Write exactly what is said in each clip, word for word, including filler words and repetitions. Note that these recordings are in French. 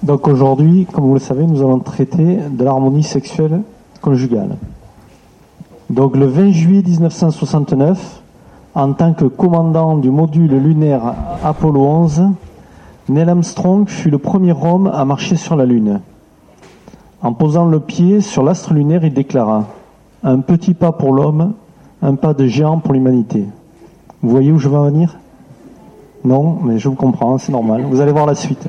Donc aujourd'hui, comme vous le savez, nous allons traiter de l'harmonie sexuelle conjugale. Donc le vingt juillet dix-neuf cent soixante-neuf, en tant que commandant du module lunaire Apollo onze, Neil Armstrong fut le premier homme à marcher sur la Lune. En posant le pied sur l'astre lunaire, il déclara « Un petit pas pour l'homme, un pas de géant pour l'humanité ». Vous voyez où je veux en venir ? Non, mais je vous comprends, c'est normal. Vous allez voir la suite.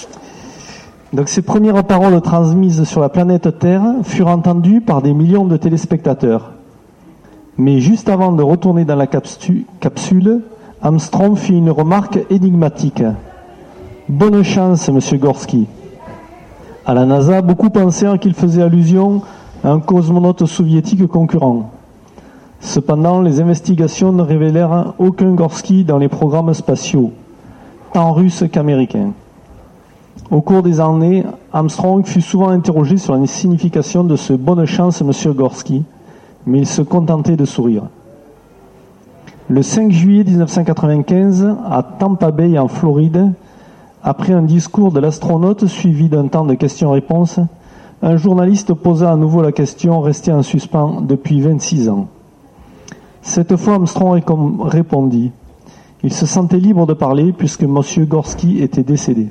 Donc ces premières paroles transmises sur la planète Terre furent entendues par des millions de téléspectateurs. Mais juste avant de retourner dans la capsule, Armstrong fit une remarque énigmatique. « Bonne chance, monsieur Gorski ». À la NASA, beaucoup pensèrent qu'il faisait allusion à un cosmonaute soviétique concurrent. Cependant, les investigations ne révélèrent aucun Gorski dans les programmes spatiaux, tant russes qu'américains. Au cours des années, Armstrong fut souvent interrogé sur la signification de ce « bonne chance, monsieur Gorski », mais il se contentait de sourire. Le cinq juillet dix-neuf cent quatre-vingt-quinze, à Tampa Bay, en Floride, après un discours de l'astronaute suivi d'un temps de questions-réponses, un journaliste posa à nouveau la question restée en suspens depuis vingt-six ans. Cette fois, Armstrong répondit. Il se sentait libre de parler puisque M. Gorski était décédé.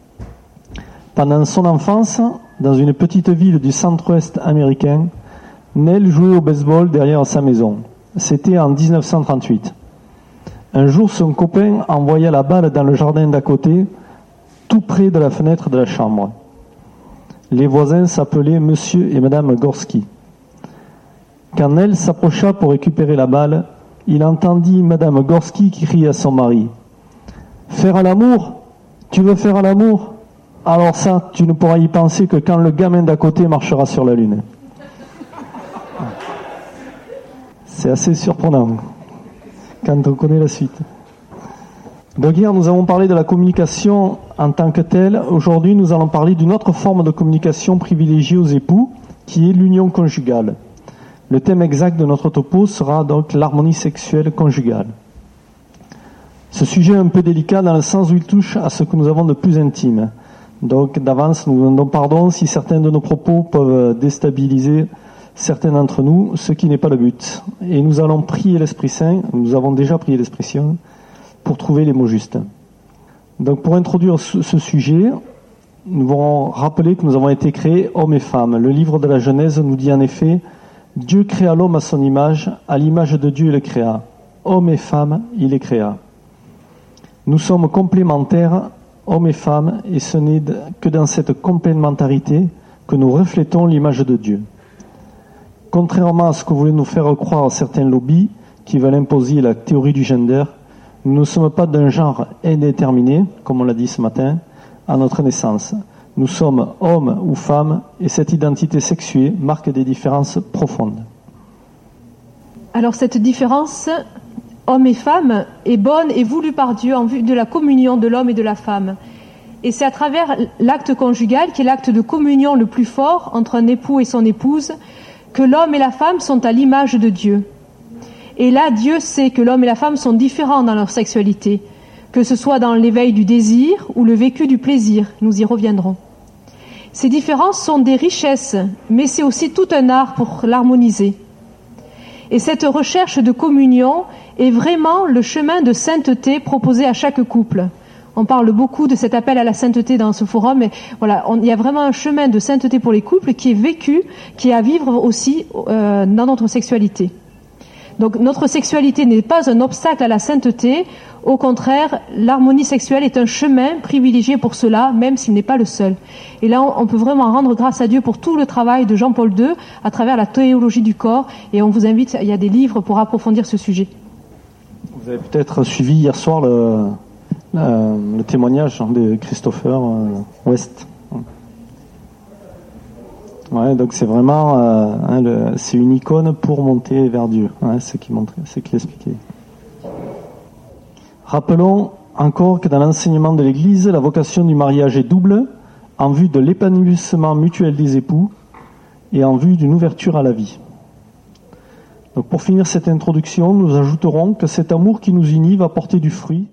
Pendant son enfance, dans une petite ville du centre-ouest américain, Neil jouait au baseball derrière sa maison. C'était en dix-neuf cent trente-huit. Un jour, son copain envoya la balle dans le jardin d'à côté, tout près de la fenêtre de la chambre. Les voisins s'appelaient Monsieur et Madame Gorski. Quand Neil s'approcha pour récupérer la balle, il entendit Madame Gorski qui criait à son mari « Faire à l'amour ? Tu veux faire à l'amour ? Alors ça, tu ne pourras y penser que quand le gamin d'à côté marchera sur la Lune. » C'est assez surprenant quand on connaît la suite. Donc hier, nous avons parlé de la communication en tant que telle. Aujourd'hui, nous allons parler d'une autre forme de communication privilégiée aux époux, qui est l'union conjugale. Le thème exact de notre topo sera donc l'harmonie sexuelle conjugale. Ce sujet est un peu délicat dans le sens où il touche à ce que nous avons de plus intime. Donc d'avance, nous demandons pardon si certains de nos propos peuvent déstabiliser certains d'entre nous, ce qui n'est pas le but. Et nous allons prier l'Esprit Saint, nous avons déjà prié l'Esprit Saint, pour trouver les mots justes. Donc pour introduire ce sujet, nous allons rappeler que nous avons été créés hommes et femmes. Le livre de la Genèse nous dit en effet « Dieu créa l'homme à son image, à l'image de Dieu il le créa. Homme et femme, il les créa. » Nous sommes complémentaires, hommes et femmes, et ce n'est que dans cette complémentarité que nous reflétons l'image de Dieu. Contrairement à ce que voulaient nous faire croire certains lobbies qui veulent imposer la théorie du gender, nous ne sommes pas d'un genre indéterminé, comme on l'a dit ce matin, à notre naissance. Nous sommes hommes ou femmes et cette identité sexuée marque des différences profondes. Alors cette différence, homme et femme, est bonne et voulue par Dieu en vue de la communion de l'homme et de la femme. Et c'est à travers l'acte conjugal, qui est l'acte de communion le plus fort entre un époux et son épouse, que l'homme et la femme sont à l'image de Dieu. Et là, Dieu sait que l'homme et la femme sont différents dans leur sexualité, que ce soit dans l'éveil du désir ou le vécu du plaisir. Nous y reviendrons. Ces différences sont des richesses, mais c'est aussi tout un art pour l'harmoniser. Et cette recherche de communion est vraiment le chemin de sainteté proposé à chaque couple. On parle beaucoup de cet appel à la sainteté dans ce forum, mais voilà, on, il y a vraiment un chemin de sainteté pour les couples qui est vécu, qui est à vivre aussi euh, dans notre sexualité. Donc notre sexualité n'est pas un obstacle à la sainteté, au contraire, l'harmonie sexuelle est un chemin privilégié pour cela, même s'il n'est pas le seul. Et là, on, on peut vraiment rendre grâce à Dieu pour tout le travail de Jean-Paul deux à travers la théologie du corps, et on vous invite, il y a des livres pour approfondir ce sujet. Vous avez peut-être suivi hier soir le, le, le témoignage de Christopher West. Ouais, donc c'est vraiment, euh, hein, le, c'est une icône pour monter vers Dieu, hein, c'est ce qu'il montrait, c'est ce qu'il expliquait. Rappelons encore que dans l'enseignement de l'Église, la vocation du mariage est double, en vue de l'épanouissement mutuel des époux et en vue d'une ouverture à la vie. Donc pour finir cette introduction, nous ajouterons que cet amour qui nous unit va porter du fruit.